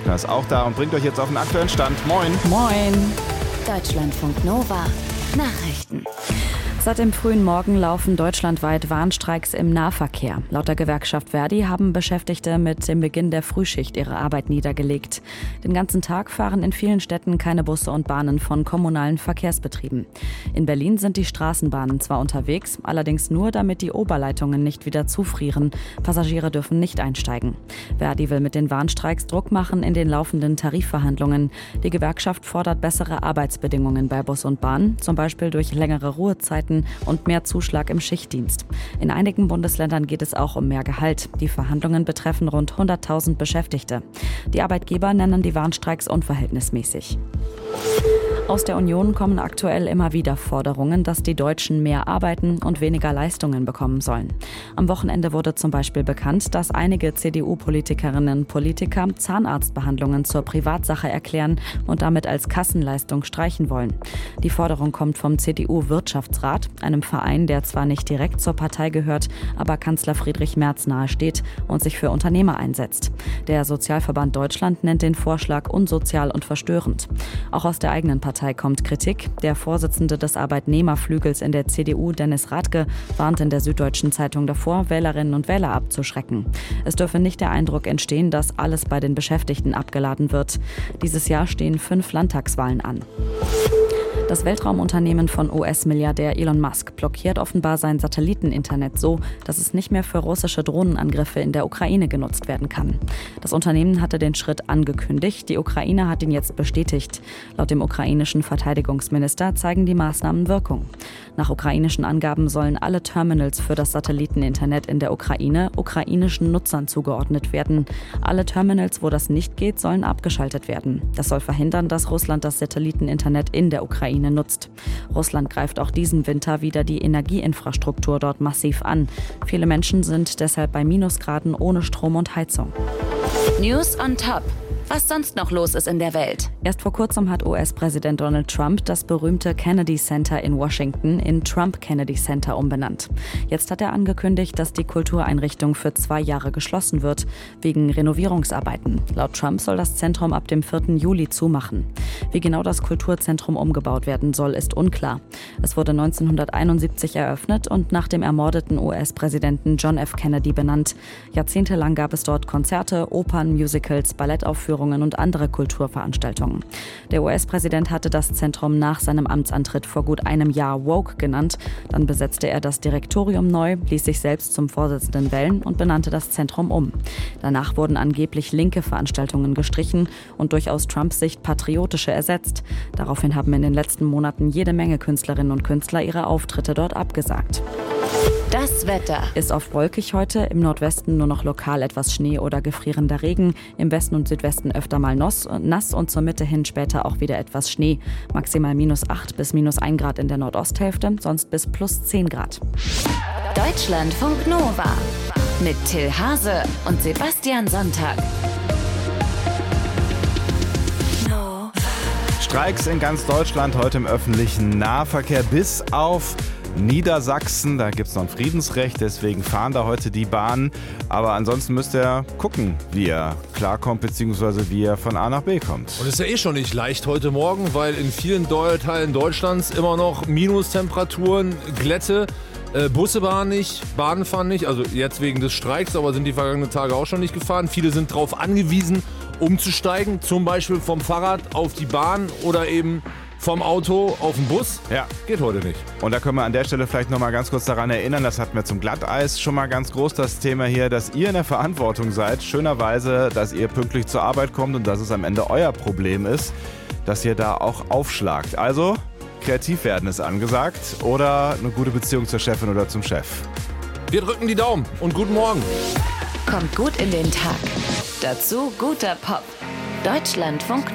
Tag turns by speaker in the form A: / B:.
A: Wagner ist auch da und bringt euch jetzt auf den aktuellen Stand. Moin.
B: Moin.
C: Deutschlandfunk Nova. Nachrichten.
B: Seit dem frühen Morgen laufen deutschlandweit Warnstreiks im Nahverkehr. Laut der Gewerkschaft Verdi haben Beschäftigte mit dem Beginn der Frühschicht ihre Arbeit niedergelegt. Den ganzen Tag fahren in vielen Städten keine Busse und Bahnen von kommunalen Verkehrsbetrieben. In Berlin sind die Straßenbahnen zwar unterwegs, allerdings nur, damit die Oberleitungen nicht wieder zufrieren. Passagiere dürfen nicht einsteigen. Verdi will mit den Warnstreiks Druck machen in den laufenden Tarifverhandlungen. Die Gewerkschaft fordert bessere Arbeitsbedingungen bei Bus und Bahn, zum Beispiel durch längere Ruhezeiten und mehr Zuschlag im Schichtdienst. In einigen Bundesländern geht es auch um mehr Gehalt. Die Verhandlungen betreffen rund 100.000 Beschäftigte. Die Arbeitgeber nennen die Warnstreiks unverhältnismäßig. Aus der Union kommen aktuell immer wieder Forderungen, dass die Deutschen mehr arbeiten und weniger Leistungen bekommen sollen. Am Wochenende wurde zum Beispiel bekannt, dass einige CDU-Politikerinnen und Politiker Zahnarztbehandlungen zur Privatsache erklären und damit als Kassenleistung streichen wollen. Die Forderung kommt vom CDU-Wirtschaftsrat, einem Verein, der zwar nicht direkt zur Partei gehört, aber Kanzler Friedrich Merz nahesteht und sich für Unternehmer einsetzt. Der Sozialverband Deutschland nennt den Vorschlag unsozial und verstörend. Auch aus der eigenen Partei kommt Kritik. Der Vorsitzende des Arbeitnehmerflügels in der CDU, Dennis Rathke, warnt in der Süddeutschen Zeitung davor, Wählerinnen und Wähler abzuschrecken. Es dürfe nicht der Eindruck entstehen, dass alles bei den Beschäftigten abgeladen wird. Dieses Jahr stehen 5 Landtagswahlen an. Das Weltraumunternehmen von US-Milliardär Elon Musk blockiert offenbar sein Satelliteninternet so, dass es nicht mehr für russische Drohnenangriffe in der Ukraine genutzt werden kann. Das Unternehmen hatte den Schritt angekündigt, die Ukraine hat ihn jetzt bestätigt. Laut dem ukrainischen Verteidigungsminister zeigen die Maßnahmen Wirkung. Nach ukrainischen Angaben sollen alle Terminals für das Satelliteninternet in der Ukraine ukrainischen Nutzern zugeordnet werden. Alle Terminals, wo das nicht geht, sollen abgeschaltet werden. Das soll verhindern, dass Russland das Satelliteninternet in der Ukraine nutzt. Russland greift auch diesen Winter wieder die Energieinfrastruktur dort massiv an. Viele Menschen sind deshalb bei Minusgraden ohne Strom und Heizung.
C: News on Top. Was sonst noch los ist in der Welt.
B: Erst vor kurzem hat US-Präsident Donald Trump das berühmte Kennedy Center in Washington in Trump Kennedy Center umbenannt. Jetzt hat er angekündigt, dass die Kultureinrichtung für 2 Jahre geschlossen wird, wegen Renovierungsarbeiten. Laut Trump soll das Zentrum ab dem 4. Juli zumachen. Wie genau das Kulturzentrum umgebaut werden soll, ist unklar. Es wurde 1971 eröffnet und nach dem ermordeten US-Präsidenten John F. Kennedy benannt. Jahrzehntelang gab es dort Konzerte, Opern, Musicals, Ballettaufführungen und andere Kulturveranstaltungen. Der US-Präsident hatte das Zentrum nach seinem Amtsantritt vor gut einem Jahr Woke genannt. Dann besetzte er das Direktorium neu, ließ sich selbst zum Vorsitzenden wählen und benannte das Zentrum um. Danach wurden angeblich linke Veranstaltungen gestrichen und durch aus Trumps Sicht patriotische ersetzt. Daraufhin haben in den letzten Monaten jede Menge Künstlerinnen und Künstler ihre Auftritte dort abgesagt.
C: Das Wetter.
B: Ist oft wolkig heute, im Nordwesten nur noch lokal etwas Schnee oder gefrierender Regen, im Westen und Südwesten öfter mal nass und zur Mitte hin später auch wieder etwas Schnee. Maximal -8 bis -1 Grad in der Nordosthälfte, sonst bis +10 Grad.
C: Deutschlandfunk Nova mit Till Hase und Sebastian Sonntag.
A: Streiks in ganz Deutschland heute im öffentlichen Nahverkehr bis auf Niedersachsen. Da gibt es noch ein Friedensrecht, deswegen fahren da heute die Bahnen. Aber ansonsten müsst ihr gucken, wie ihr klarkommt, beziehungsweise wie ihr von A nach B kommt.
D: Und ist ja schon nicht leicht heute Morgen, weil in vielen Teilen Deutschlands immer noch Minustemperaturen, Glätte. Busse fahren nicht, Bahnen fahren nicht, also jetzt wegen des Streiks, aber sind die vergangenen Tage auch schon nicht gefahren. Viele sind darauf angewiesen, umzusteigen, zum Beispiel vom Fahrrad auf die Bahn oder eben vom Auto auf den Bus.
A: Ja.
D: Geht heute nicht.
A: Und da können wir an der Stelle vielleicht noch mal ganz kurz daran erinnern, das hatten wir zum Glatteis schon mal ganz groß, das Thema hier, dass ihr in der Verantwortung seid, schönerweise, dass ihr pünktlich zur Arbeit kommt und dass es am Ende euer Problem ist, dass ihr da auch aufschlagt. Also kreativ werden ist angesagt oder eine gute Beziehung zur Chefin oder zum Chef.
D: Wir drücken die Daumen und guten Morgen.
C: Kommt gut in den Tag. Dazu guter Pop. Deutschlandfunk